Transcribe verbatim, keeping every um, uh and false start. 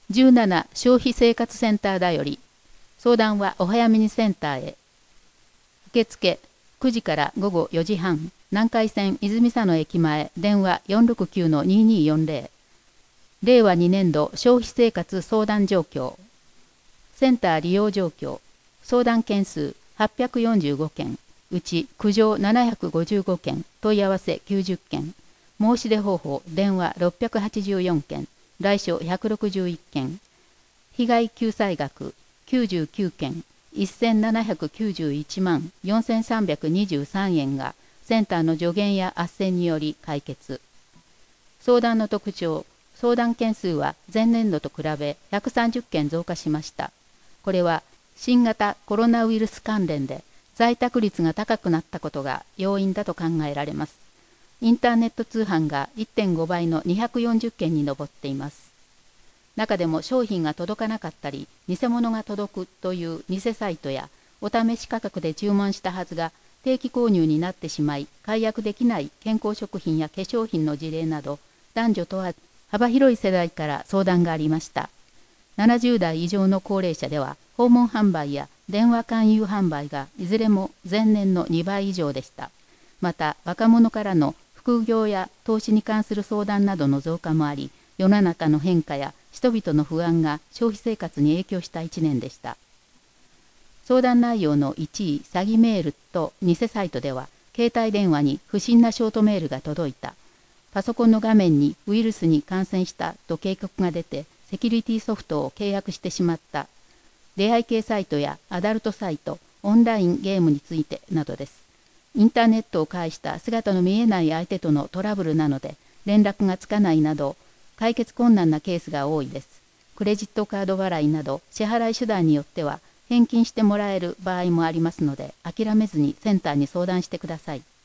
じゅうなな消費生活センターだより。相談はお早めにセンターへ。受付くじから午後よじはん。南海線泉佐野駅前。電話 よんろくきゅうのににーよんぜろ。れいわにねんど消費生活相談状況。センター利用状況。相談件数はっぴゃくよんじゅうごけん。うち苦情ななひゃくごじゅうごけん。問い合わせきゅうじゅっけん。申し出方法。電話ろっぴゃくはちじゅうよんけん。来所ひゃくろくじゅういっけん。被害救済額きゅうじゅうきゅうけん。せんななひゃくきゅうじゅういちまんよんせんさんびゃくにじゅうさんえんがセンターの助言や斡旋により解決。相談の特徴。相談件数は前年度と比べひゃくさんじゅっけん増加しました。これは新型コロナウイルス関連で在宅率が高くなったことが要因だと考えられます。インターネット通販が いってんごばいのにひゃくよんじゅっけんに上っています。中でも商品が届かなかったり、偽物が届くという偽サイトや、お試し価格で注文したはずが定期購入になってしまい、解約できない健康食品や化粧品の事例など、男女問わず幅広い世代から相談がありました。ななじゅうだい以上の高齢者では、訪問販売や電話勧誘販売がいずれも前年のにばい以上でした。また、若者からの副業や投資に関する相談などの増加もあり、世の中の変化や人々の不安が消費生活に影響したいちねんでした。相談内容のいちい、詐欺メールと偽サイトでは、携帯電話に不審なショートメールが届いた。パソコンの画面にウイルスに感染したと警告が出て、セキュリティソフトを契約してしまった。出会い系サイトやアダルトサイト、オンラインゲームについてなどです。インターネットを介した姿の見えない相手とのトラブルなので、連絡がつかないなど、解決困難なケースが多いです。クレジットカード払いなど支払い手段によっては返金してもらえる場合もありますので、諦めずにセンターに相談してください。